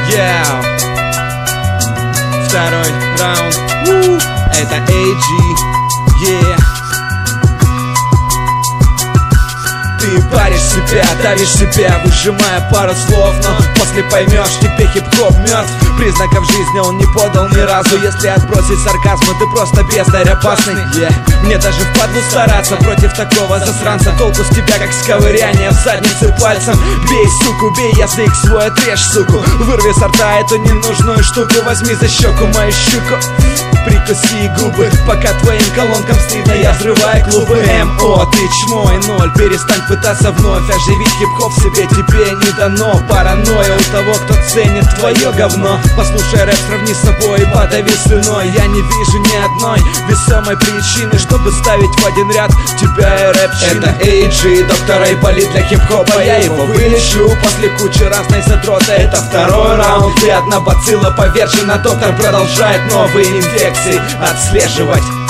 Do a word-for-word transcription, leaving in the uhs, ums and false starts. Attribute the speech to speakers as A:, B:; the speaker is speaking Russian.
A: Yeah. Второй раунд. У, это эй джи. Yeah. Ты паришь себя, давишь себя, выжимая пару слов, но после поймешь, тебе хип-хоп мертв. Признаков жизни он не подал ни разу. Если отбросить сарказм, ты просто бездарь опасный. yeah. Мне даже впадлу стараться против такого засранца. Толку с тебя, как с ковыряния в заднице пальцем. Бей, суку, бей, язык свой отрежь, суку. Вырви с рта эту ненужную штуку. Возьми за щеку мою щуку, прикуси губы, пока твоим колонкам стыдно, я взрываю клубы. эм о, ты чмо и ноль, перестань пытаться вновь оживить хип-хоп в себе, тебе не дано. Паранойя у того, кто ценит твое говно. Послушай рэп, сравни с собой и подави слюной. Я не вижу ни одной весомой причины, чтобы ставить в один ряд тебя и рэпчины. Это эй джи, доктор Айболит для хип-хопа. Я его вылечу после кучи разной задроты. Это второй раунд, и одна бацилла повержена. Доктор продолжает новые инфекции отслеживать.